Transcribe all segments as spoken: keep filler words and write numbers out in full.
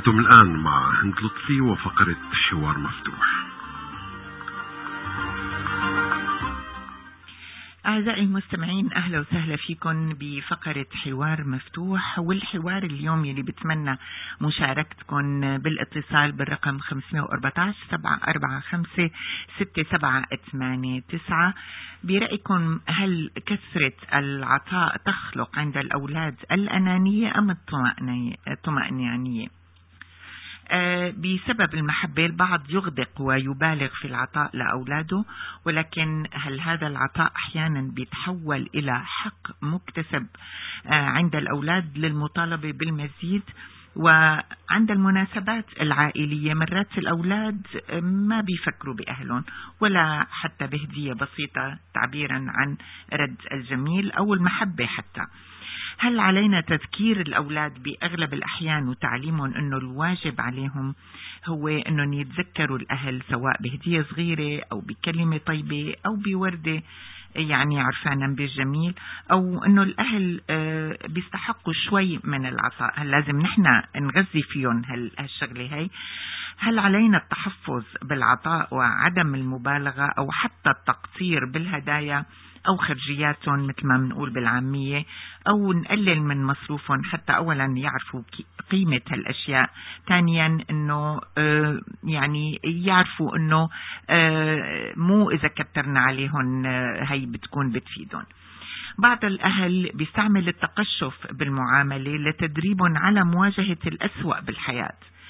أنتم الآن مع هند لطفي وفقرة حوار مفتوح. أعزائي المستمعين، أهلا وسهلا فيكم بفقرة حوار مفتوح. والحوار اليوم يلي بتمنى مشاركتكم بالاتصال بالرقم خمسة أربعة عشر سبعة أربعة خمسة ستة سبعة ثمانية تسعة. برأيكم هل كثرة العطاء تخلق عند الأولاد الأنانية أم الطمأنينية؟ أه بسبب المحبة البعض يغدق ويبالغ في العطاء لأولاده، ولكن هل هذا العطاء أحيانا بيتحول إلى حق مكتسب أه عند الأولاد للمطالبة بالمزيد؟ وعند المناسبات العائلية مرات الأولاد ما بيفكروا بأهلهم ولا حتى بهدية بسيطة تعبيرا عن رد الجميل أو المحبة حتى. هل علينا تذكير الأولاد بأغلب الأحيان وتعليمهم أنه الواجب عليهم هو أنهم يتذكروا الأهل، سواء بهدية صغيرة أو بكلمة طيبة أو بوردة يعني عرفانا بالجميل، أو أنه الأهل بيستحقوا شوي من العطاء؟ هل لازم نحن نغذي فيهم هالشغلة هاي؟ هل علينا التحفظ بالعطاء وعدم المبالغة أو حتى التقصير بالهدايا أو خرجياتهم مثل ما بنقول بالعامية، أو نقلل من مصروفهم حتى أولا يعرفوا قيمة هالأشياء، ثانيا أنه آه يعني يعرفوا أنه آه مو إذا كترنا عليهم آه هي بتكون بتفيدهم. بعض الأهل بيستعمل التقشف بالمعاملة لتدريبهم على مواجهة الأسوأ بالحياة.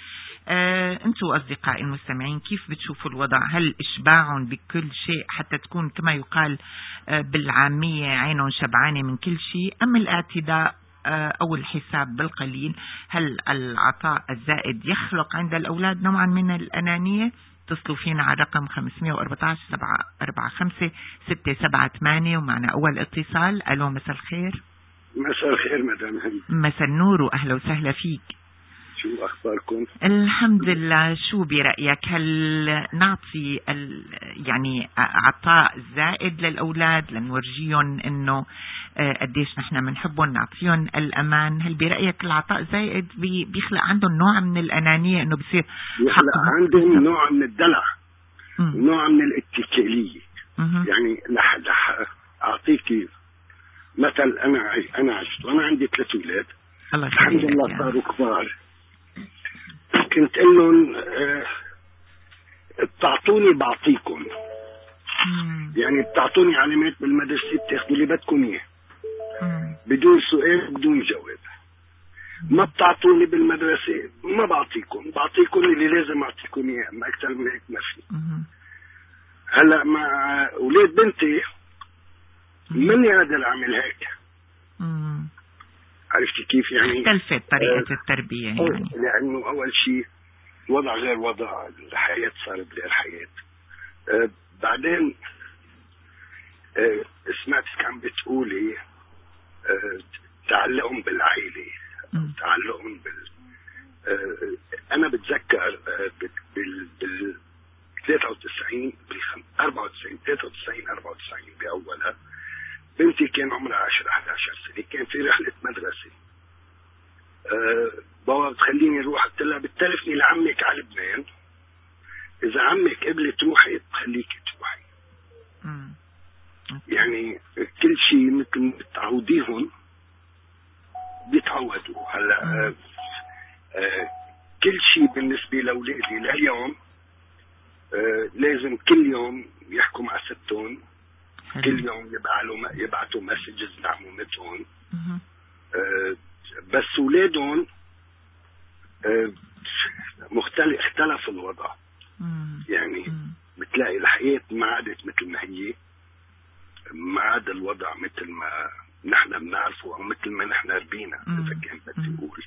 آه، أنتوا أصدقائي المستمعين كيف بتشوفوا الوضع؟ هل إشباعهم بكل شيء حتى تكون كما يقال آه بالعامية عينهم شبعانة من كل شيء، أم الاعتداء آه أو الحساب بالقليل؟ هل العطاء الزائد يخلق عند الأولاد نوعا من الأنانية؟ اتصلوا فينا على رقم خمسة أربعة عشر سبعة أربعة خمسة ستة سبعة ثمانية. ومعنا أول اتصال. ألو، مساء الخير. مساء الخير مدام هند. مساء النور وأهلا وسهلا فيك. شو أخباركم؟ الحمد لله. شو برأيك، هل نعطي يعني عطاء زائد للأولاد لنورجيهم إنه قديش نحن بنحبهم، نعطيهم الأمان؟ هل برأيك العطاء زائد بيخلق عندهم نوع من الأنانية، إنه بصير يخلق عندهم نوع من الدلع، نوع من الاتكالية؟ يعني لح لح أعطيكي مثل. أنا أنا عشت وأنا عندي ثلاث أولاد الحمد لله صاروا كبار. كنت قل لهم اه بتعطوني بعطيكم، يعني بتعطوني علامات بالمدرسة بتاخذوا اللي بدكم اياه بدون سؤال بدون جواب. ما بتعطوني بالمدرسة ما بعطيكم، بعطيكم اللي لازم اعطيكم اياه، ما اكثر من هيك ما في. هلا مع اولاد بنتي مني قادر اعمل هيك. عرفتي كيف؟ يعني اختلفت طريقة آه التربية يعني، لأنه أول شيء وضع غير وضع، الحياة صارت غير حياة. آه بعدين آه سمعتك عم بتقولي آه تعلقهم بالعائلة، تعلقهم بال آه أنا بتذكر آه بال بال ثلاثة وتسعين بال أربعة وتسعين ثلاثة وتسعين أربعة وتسعين بأولها بنتي كان عمرها عشرة أحد عشر سنة، كان في رحلة مدرسة. أه بابا بتخليني اروح، قلت لها بتلفني لعمك على لبنان، اذا عمك قبلت تروحي بخليكي تروحي. يعني كل شيء مثل ما بتعوديهم بيتعودوا. هلا أه أه كل شيء بالنسبه لاولادي لليوم أه لازم كل يوم يحكوا مع ستهم، كل يوم يبعثوا يبعثوا مسجز لعمومتهم. أه بس اولادهم أه مختلف، اختلف الوضع. مم. يعني مم. بتلاقي الحياة ما عادت مثل ما هي، ما عاد الوضع مثل ما نحن بنعرفه او مثل ما نحن ربينا اذا كان بدي اقول.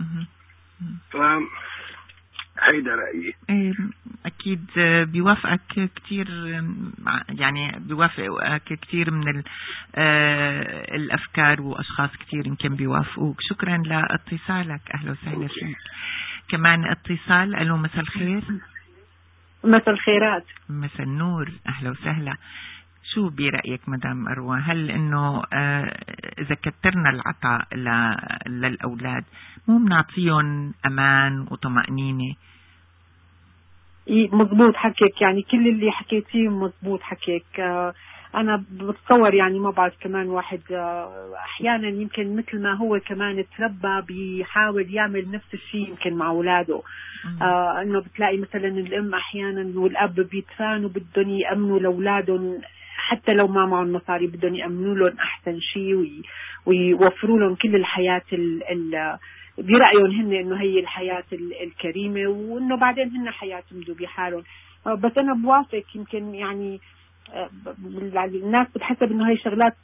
فهيدا رأيي. أكيد بيوافقك كتير، يعني بيوافقك كتير من الأفكار وأشخاص كتير يمكن بيوافقوك. شكرا لاتصالك، أهلا وسهلا فيك. كمان اتصال. ألو، مساء الخير. مساء الخيرات. مساء النور، أهلا وسهلا. شو برأيك مدام أروى؟ هل إنه آه إذا كترنا العطاء للأولاد مو بنعطيهم أمان وطمأنينة؟ مضبوط حكيك، يعني كل اللي حكيتيه مضبوط حكيك. آه أنا بتصور يعني ما بعرف كمان واحد آه أحيانا يمكن مثل ما هو كمان تربى بيحاول يعمل نفس الشيء يمكن مع أولاده. آه إنه بتلاقي مثلا الأم أحيانا والأب بيتفانوا بدهم يأمنوا لأولادهم حتى لو ما معهم مصاري، بدهم يأمنوا لهم أحسن شيء ويوفروا لهم كل الحياة ال ال برأيهم هن إنه هي الحياة الكريمة، وإنه بعدين هن حياتهم بدو بحالهم. بس أنا بوافق، يمكن يعني الناس بتحسب إنه هي شغلات،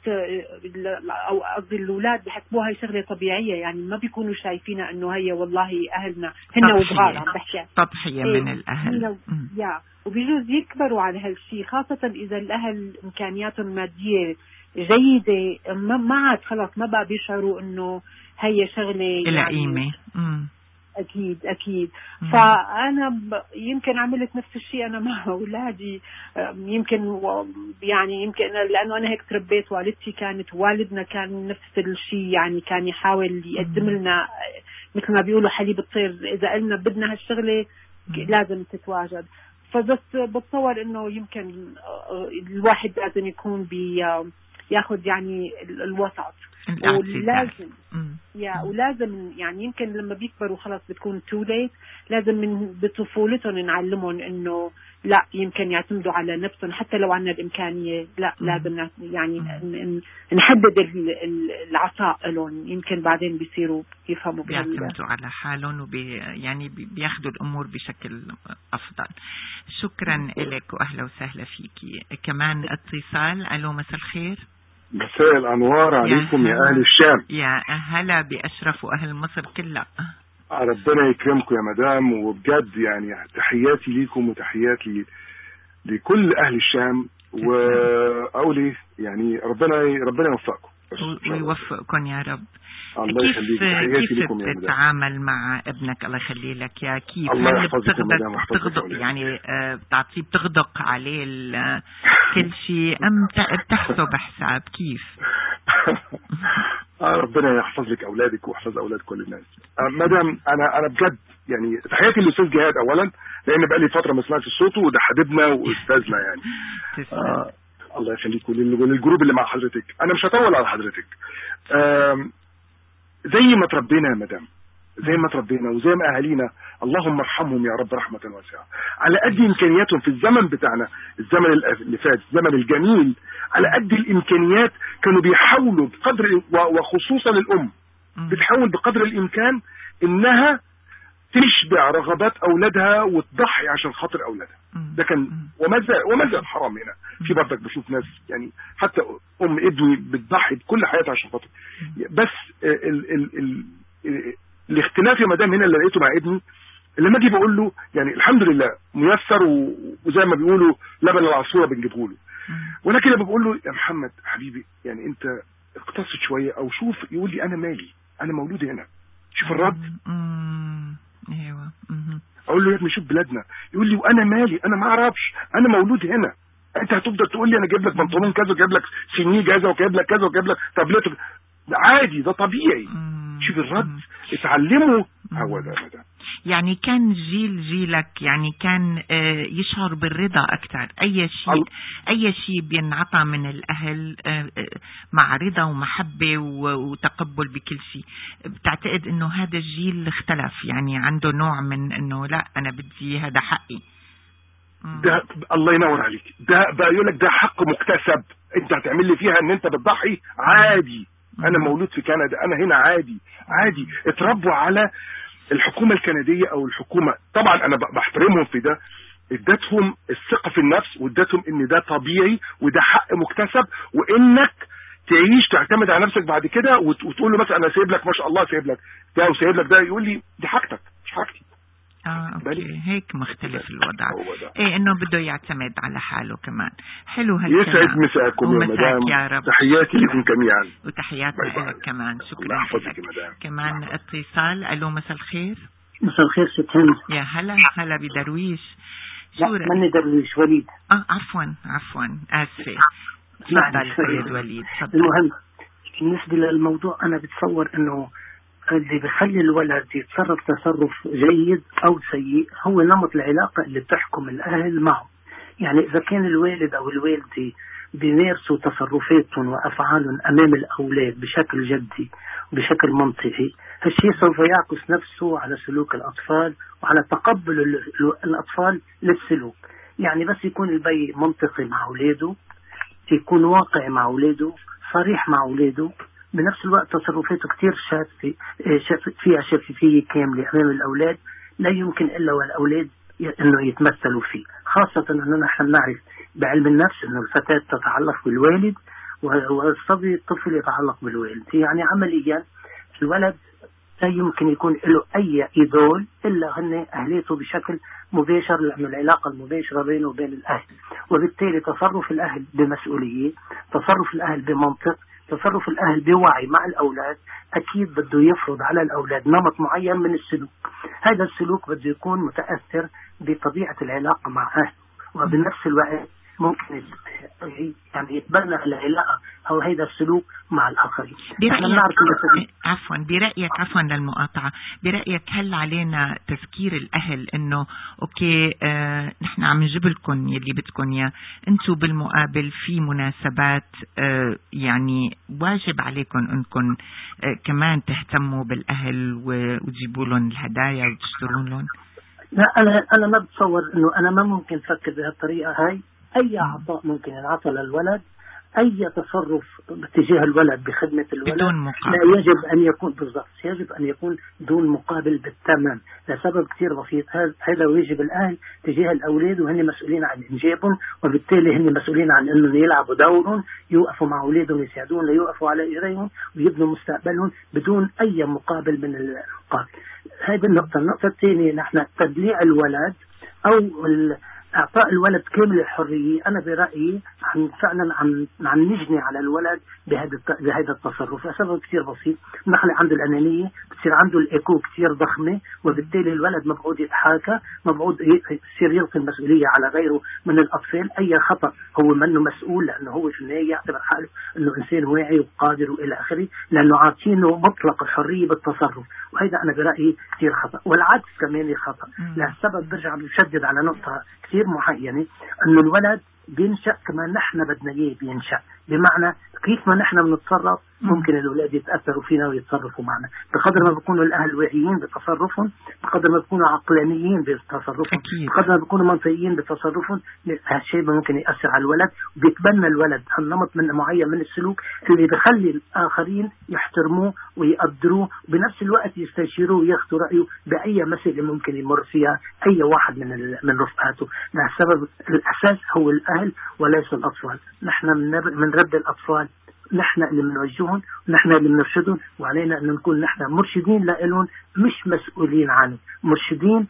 أو قصدي الأولاد بحسبوها هي شغلة طبيعية، يعني ما بيكونوا شايفينها إنه هي والله أهلنا هن وصغار عم بحكي تضحية من الأهل، يا وبيجوز يكبروا على هالشيء، خاصة إذا الأهل إمكانياتهم المادية جيدة، ما عاد خلاص ما بقى بيشعروا إنه هي شغلة إلى قيمة. يعني أكيد أكيد. مم. فأنا ب... يمكن عملت نفس الشيء أنا مع أولادي، يمكن و... يعني يمكن لأنه أنا هيك تربيت، والدتي كانت، والدنا كان نفس الشيء، يعني كان يحاول يقدم لنا مثل ما بيقولوا حليب الطير، إذا قلنا بدنا هالشغلة مم. لازم تتواجد. فبس بتصور إنه يمكن الواحد لازم يكون بي ياخذ يعني الوسط، ولازم يا ولازم يعني يمكن لما بيكبروا خلاص بتكون تو ليت، لازم من بطفولتهم نعلمهم انه لا يمكن يعتمدوا على نفسهم حتى لو عنا الامكانيه، لا مم. لازم يعني مم. نحدد العطاء لهم، يمكن بعدين بيصيروا يفهموا بيعتمدوا على حالهم وبي يعني بياخذوا الامور بشكل افضل. شكرا لك واهلا وسهلا فيكي. كمان اتصال. الو مساء الخير. مساء الأنوار عليكم يا, يا أهل الشام. يا أهلا بأشرف وأهل مصر كلها. ربنا يكرمكم يا مدام، وبجد يعني تحياتي ليكم وتحياتي لكل أهل الشام، وأقول يعني ربنا ربنا يوفقكم ويوفقكم يا رب. الله يخليك. كيف تتعامل مع ابنك الله يخلي لك يا كيف؟ هل بتغدق بتغدق يعني بتعطيه بتغدق عليه كل شيء أم بتحسب حساب كيف؟ ربنا يحفظ لك أولادك ويحفظ أولاد كل الناس. مدام أنا أنا بجد يعني تحياتي للأستاذ جهاد أولا، لأن بقى لي فترة ما سمعتش صوته، وده حبيبنا وأستاذنا يعني. آه الله يخليكم للجروب اللي مع حضرتك. أنا مش هطول على حضرتك. زي ما تربينا يا مدام، زي ما تربينا وزي ما أهالينا اللهم ارحمهم يا رب رحمة واسعة، على قد إمكانياتهم في الزمن بتاعنا، الزمن اللي فات، الزمن الجميل، على قد الإمكانيات كانوا بيحاولوا بقدر، وخصوصا الأم بتحاول بقدر الإمكان إنها تشبع رغبات أولادها وتضحي عشان خاطر أولادها. ده كان وما زال وما زال حرام هنا. في برضك بشوف ناس يعني حتى أم ابني بتضحي بكل حياتها عشان خاطر. بس ال ال ال ال الاختلاف يا مدام هنا اللي لقيته مع ابني، لما اجي بقول له يعني الحمد لله ميسر، وزي ما بيقولوا لبن العصفوره بنجيبه له، ولكن لما بقول له يا محمد حبيبي يعني انت اقتصد شويه او شوف، يقول لي انا مالي، انا مولود هنا. شوف الرد. ايوه. اقول له يا ابني شوف بلادنا، يقول لي وانا مالي، انا ما اعرفش، انا مولود هنا. انت هتفضل تقول لي انا جايب لك بنطلون كذا وجايب لك سنيه كذا وجايب لك كذا وجايب لك تابلت، عادي، ده طبيعي. شوف الرد. اتعلموا. هو ده مدام. يعني كان جيل جيلك يعني كان يشعر بالرضا أكثر، أي شيء أي شيء بينعطى من الأهل مع رضا ومحبة وتقبل بكل شيء. بتعتقد إنه هذا الجيل اختلف، يعني عنده نوع من إنه لا أنا بدي هذا حقي. ده الله ينور عليك، ده بقى يقول لك ده حق مكتسب، أنت هتعمل لي فيها إن أنت بتضحي عادي. أنا مولود في كندا، أنا هنا عادي عادي. اتربوا على الحكومة الكندية او الحكومة، طبعا انا بحترمهم في ده، ادتهم الثقة في النفس وادتهم ان ده طبيعي وده حق مكتسب، وانك تعيش تعتمد على نفسك بعد كده، وتقول له مثلا انا سايب لك ما شاء الله سايب لك ده وسايب لك ده، يقول لي دي حاجتك مش حاجتي. اه اوكي هيك مختلف الوضع. ايه انه بده يعتمد على حاله كمان. حلو هالكلام. يسعد مساءكم يا مدام، يا رب. تحياتي لكم جميعا وتحياتنا لك كمان. شكرا لك. كمان اتصال. الو مساء الخير. مساء الخير ست هند. يا هلا هلا بدرويش. لا ماني درويش، وليد. اه عفوا عفوا اسفه. تفضل سيد وليد. المهم بالنسبة للموضوع أنا بتصور أنه اللي بيخلي الولد يتصرف تصرف جيد أو سيء هو نمط العلاقة اللي بتحكم الأهل معه. يعني إذا كان الوالد أو الوالدة بيمارسوا تصرفاتهم وأفعالهم أمام الأولاد بشكل جدي وبشكل منطقي، هالشيء سوف يعكس نفسه على سلوك الأطفال وعلى تقبل الأطفال للسلوك. يعني بس يكون البي منطقي مع أولاده، يكون واقعي مع أولاده، صريح مع أولاده، بنفس الوقت تصرفاته كتير شافي فيها شفافية كاملة أمام الأولاد، لا يمكن إلا والأولاد إنه يتمثلوا فيه. خاصة أننا نحن نعرف بعلم النفس أن الفتاة تتعلق بالوالد والصبي الطفل يتعلق بالوالد. يعني عمليا الولد لا يمكن يكون له أي إيدول إلا هن أهليته بشكل مباشر، لأن العلاقة المباشرة بينه وبين الأهل، وبالتالي تصرف الأهل بمسؤولية، تصرف الأهل بمنطق، تصرف الأهل بوعي مع الأولاد أكيد بده يفرض على الأولاد نمط معين من السلوك. هذا السلوك بده يكون متأثر بطبيعة العلاقة مع أهله، وبنفس الوقت ممكن يعني يتبنى العلاقة أو هذا السلوك مع الآخرين. برأيك عفوا برأيك عفوا للمقاطعة برأيك هل علينا تذكير الأهل إنه أوكي آه نحن عم نجيب لكم يلي بدكم يا أنتوا بالمقابل في مناسبات آه يعني واجب عليكم أنكم آه كمان تهتموا بالأهل وتجيبوا لهم الهدايا وتشترون لهم؟ لا أنا أنا ما بتصور إنه أنا ما ممكن أفكر بهالطريقة هاي. أي عطاء ممكن ينعطى للولد، أي تصرف باتجاه الولد بخدمة الولد بدون مقابل. لا يجب أن يكون بالضبط، يجب أن يكون دون مقابل بالتمام، لسبب كثير بسيط. هذا واجب الأهل تجاه الأولاد وهن مسؤولين عن إنجابهم، وبالتالي هن مسؤولين عن أنهم يلعبوا دورهم، يوقفوا مع أولادهم، يساعدون ليوقفوا على إيديهم ويبنوا مستقبلهم بدون أي مقابل من المقابل. هذه النقطة. النقطة الثانية نحن تدليع الولد أو إعطاء الولد كامل الحرية، أنا برأيي عم فعلا عم عم نجني على الولد بهذا بهذا التصرف لسبب كثير بسيط. نحن عنده الأنانية، بتصير عنده الإيكو كثير ضخمة، وبالتالي الولد مبعود يتحاكى، مبعود يصير يلقي المسؤولية على غيره من الأطفال. أي خطأ هو منه مسؤول، لأنه هو في النهاية يعتبر حاله إنه إنسان واعي وقادر وإلى آخره، لأنه عاطينه مطلق الحرية بالتصرف، وهذا أنا برأيي كثير خطأ. والعكس كمان خطأ، لهالسبب برجع بشدد على نقطة كثير معينة، أنه الولد بينشأ كما نحن بدنا إياه بينشأ، بمعنى كيف ما نحن بنتصرف ممكن الأولاد يتأثروا فينا ويتصرفوا معنا، بقدر ما بيكونوا الأهل واعيين بتصرفهم، بقدر ما بيكونوا عقلانيين بتصرفهم، بقدر ما بيكونوا منطقيين بتصرفهم، هالشيء ممكن يأثر على الولد، وبيتبنى الولد هالنمط من معين من السلوك اللي بيخلي الآخرين يحترموه ويقدروه، بنفس الوقت يستشيروه وياخذوا رأيه بأي مسألة ممكن يمر فيها أي واحد من من رفقاته. لهالسبب الأساس هو الأهل وليس الأطفال. نحن من رد الأطفال، نحن اللي بنوجههم، نحن اللي بنرشدهم، وعلينا أن نكون نحن مرشدين لهم مش مسؤولين عنه، مرشدين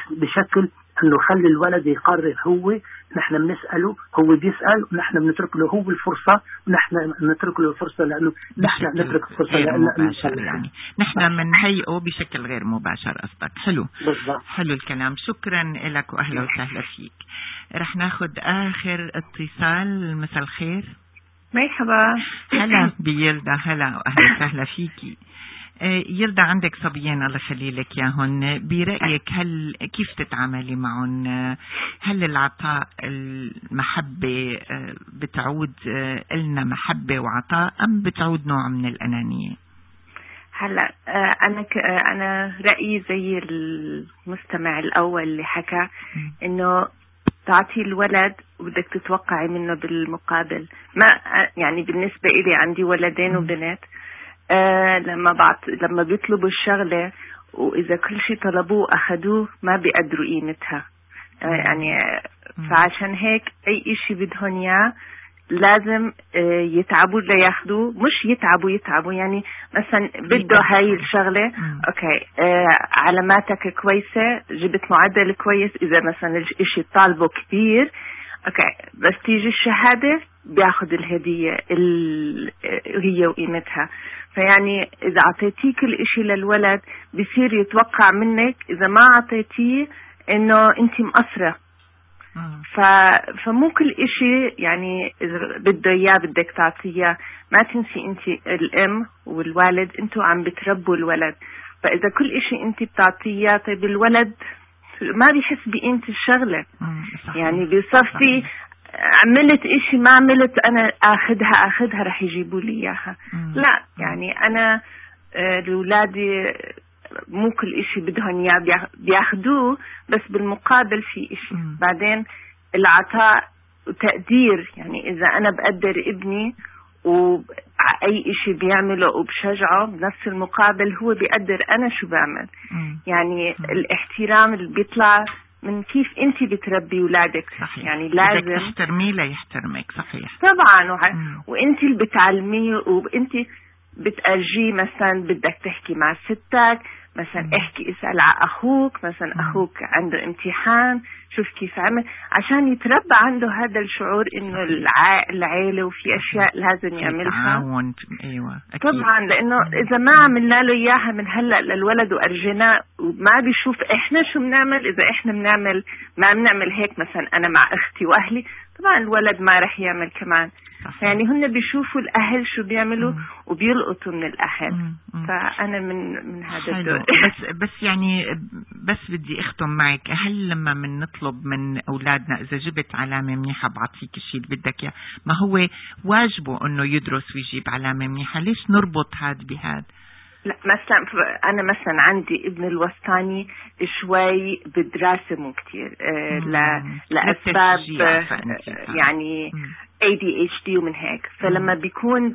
بشكل أنه خلي الولد يقرر هو، نحن بنسأله هو بيسأل، ونحن بنترك له هو الفرصة، ونحن نترك له الفرصة لأنه نحن نترك الفرصة لأنه يعني نحن بنهيئه بشكل غير مباشر قصدك. حلو بالضبط. حلو الكلام، شكرا لك وأهلا وسهلا فيك. رح ناخد آخر اتصال. مساء الخير. مرحبا. هلا بيلدا، هلا وأهلا وسهلا فيكي. يلدا عندك صبيين الله يخلي لك ياهن، برأيك هل كيف تتعاملي معهم؟ هل العطاء المحبة بتعود لنا محبة وعطاء أم بتعود نوع من الأنانية؟ هلا أنا أنا رأيي زي المستمع الأول اللي حكى إنه تعطي الولد وبدك تتوقعي منه بالمقابل. ما يعني بالنسبة إلي عندي ولدين وبنات، آه لما بعت لما بيطلبوا الشغلة وإذا كل شيء طلبوه أخذوه ما بيقدروا قيمتها. آه يعني فعشان هيك أي إشي بدهن إياه لازم آه يتعبوا لياخذوه، مش يتعبوا يتعبوا يعني مثلا بده هاي الشغلة أوكي آه علاماتك كويسة، جبت معدل كويس، إذا مثلا الإشي طالبه كبير أوكي بس تيجي الشهادة بياخد الهدية هي وقيمتها. فيعني إذا عطيتيه كل إشي للولد بيصير يتوقع منك إذا ما عطيتيه إنه أنت مقصرة، ف... فمو كل إشي يعني إذا بده إياه بدك تعطيه. ما تنسي أنت الأم والوالد أنتوا عم بتربوا الولد، فإذا كل إشي أنت بتعطيه طيب الولد ما بيحس بقيمة الشغلة. يعني بصفي عملت إشي ما عملت أنا أخذها أخذها رح يجيبوا لي إياها. لا يعني أنا لولادي مو كل إشي بدهم إياه بياخدوه، بس بالمقابل في إشي. بعدين العطاء وتقدير، يعني إذا أنا بقدر ابني وأي إشي بيعمله وبشجعه بنفس المقابل هو بيقدر أنا شو بعمل. يعني الاحترام اللي بيطلع من كيف انت بتربي ولادك. صحيح. يعني لازم تحترميه لا يحترمك. صحيح طبعا. وع... وانت اللي بتعلميه وانت بتأجيه. مثلا بدك تحكي مع ستك مثلا مم. احكي اسأل على اخوك مثلا مم. اخوك عنده امتحان شوف كيف عمل، عشان يتربى عنده هذا الشعور انه الع... العيلة وفي اشياء لازم يعملها. تعاون. ايوه أكيد. طبعا لانه اذا ما عملنا له اياها من هلا للولد وارجيناه وما بيشوف احنا شو بنعمل، اذا احنا بنعمل ما بنعمل هيك مثلا انا مع اختي واهلي، طبعا الولد ما رح يعمل كمان. صحيح. يعني هن بيشوفوا الأهل شو بيعملوا مم. وبيلقطوا من الأهل. مم. مم. فأنا من من هذا الدور. بس بس يعني بس بدي أختم معك، هل لما من نطلب من أولادنا إذا جبت علامة منيحة بعطيك الشيء اللي بدك إياه، ما هو واجبه إنه يدرس ويجيب علامة منيحة؟ ليش نربط هاد بهاد؟ لا مثلا أنا مثلا عندي ابن الوسطاني شوي بالدراسة مو كتير آه لا لأسباب يعني مم. إيه دي إتش دي ومن هيك. فلما بيكون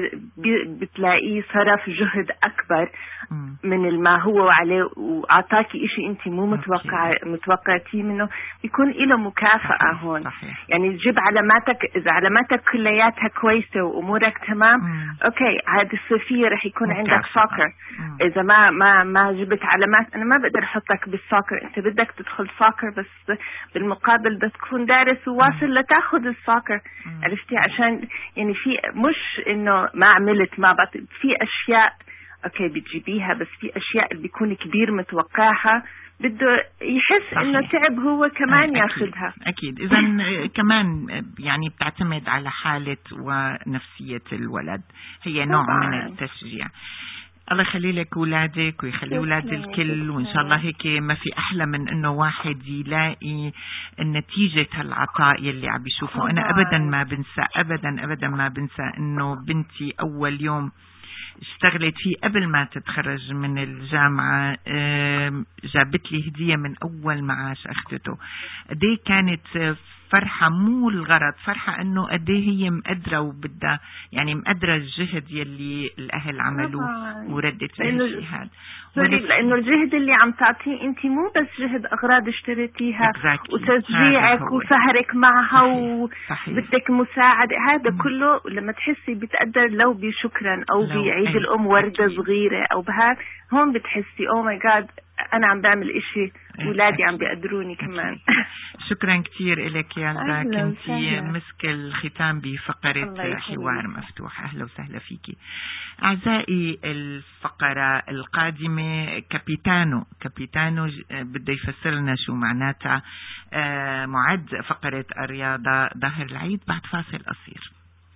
بتلاقيه صرف جهد أكبر مم. من ما هو عليه وعطاكي إشي أنت مو متوقع متوقعتيه منه، بيكون إله مكافأة. صحيح. هون صحيح. يعني تجيب علاماتك، إذا علاماتك كلياتها كويسة وأمورك تمام مم. أوكي هذه الصيفية رح يكون مكافأة. عندك سوكر. إذا ما ما ما جبت علامات أنا ما بقدر أحطك بالسوكر، أنت بدك تدخل سوكر بس بالمقابل بدك تكون دارس وواصل لتاخد السوكر. عرفتي؟ عشان يعني في مش إنه ما عملت ما بطل، في أشياء أوكي بتجيبيها بس في أشياء اللي بيكون كبير متوقعها بده يحس صحيح. إنه تعب هو كمان ياخدها. أكيد. إذن كمان يعني بتعتمد على حالة ونفسية الولد، هي نوع طبعا. من التشجيع. الله يخلي لك أولادك ويخلي أولاد الكل، وإن شاء الله هيك ما في أحلى من إنه واحد يلاقي نتيجة هالعطاء يلي عم بيشوفه. أنا أبدا ما بنسى أبدا أبدا ما بنسى إنه بنتي أول يوم اشتغلت فيه قبل ما تتخرج من الجامعة جابت لي هدية من أول معاش أخذته. دي كانت فرحة مو الغرض، فرحة انه قديه هي مقدرة وبدها يعني مقدرة الجهد يلي الاهل عملوه وردت فيه الشيء هذا. لانه الجهد اللي عم تعطيه انت مو بس جهد اغراض اشتريتيها exactly. وتشجيعك وسهرك معها وبدك مساعدة، هذا م. كله لما تحسي بتقدر لو بشكرا او بعيد الام وردة أكيد. صغيرة او بهذا هون بتحسي او ماي جاد أنا عم بعمل إشي ولادي عم بيقدروني كمان. شكرا كتير إلك يالدا، كنتي مسك الختام بفقرة حوار مفتوح. أهلا وسهلا فيكي. أعزائي الفقرة القادمة كابيتانو كابيتانو بده يفسر لنا شو معناتها. معد فقرة الرياضة ظاهر العيد بعد فاصل قصير.